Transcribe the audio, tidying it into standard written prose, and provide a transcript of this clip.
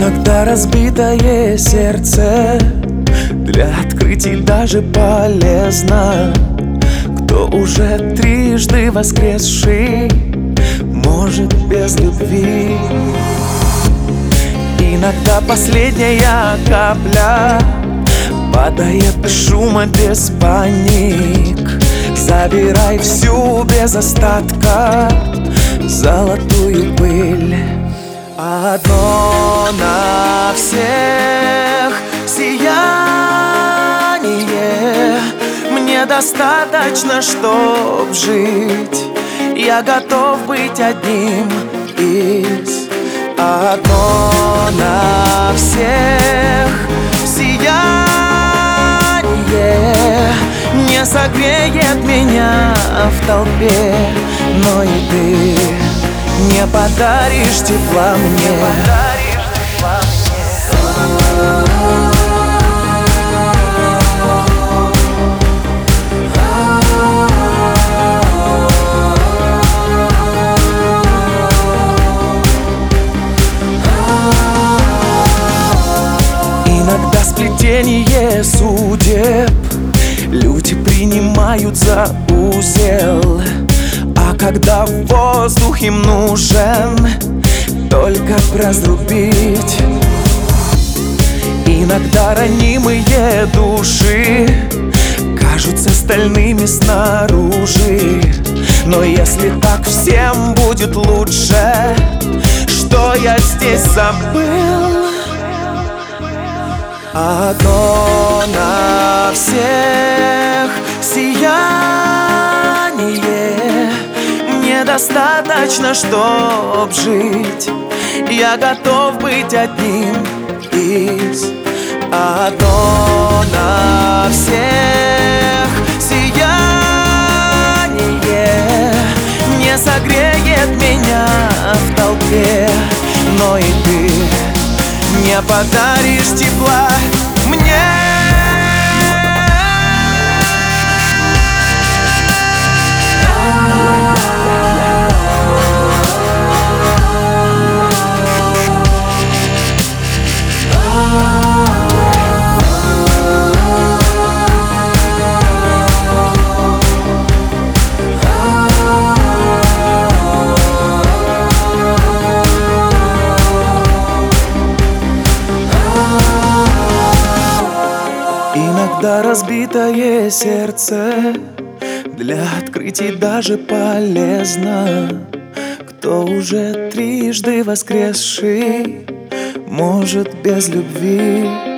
Иногда разбитое сердце для открытий даже полезно. Кто уже трижды воскресший может без любви. Иногда последняя капля падает без шума, без паник. Забирай всю без остатка золотую пыль. Одно на всех сияние. Мне достаточно, чтоб жить. Я готов быть одним из. Одно на всех сияние. Не согреет меня в толпе, но и ты не подаришь тепла мне. Иногда сплетение судеб люди принимают за узел. А когда воздух им нужен, только разрубить. Иногда ранимые души кажутся стальными снаружи. Но если так всем будет лучше, что я здесь забыл? Одно на всех сияние. Мне достаточно, чтоб жить. Я готов быть одним из. Одно на всех сияние. Не согреет меня в толпе, но и ты не подаришь тепла мне. Иногда разбитое сердце для открытий даже полезно. Кто уже трижды воскресший может без любви.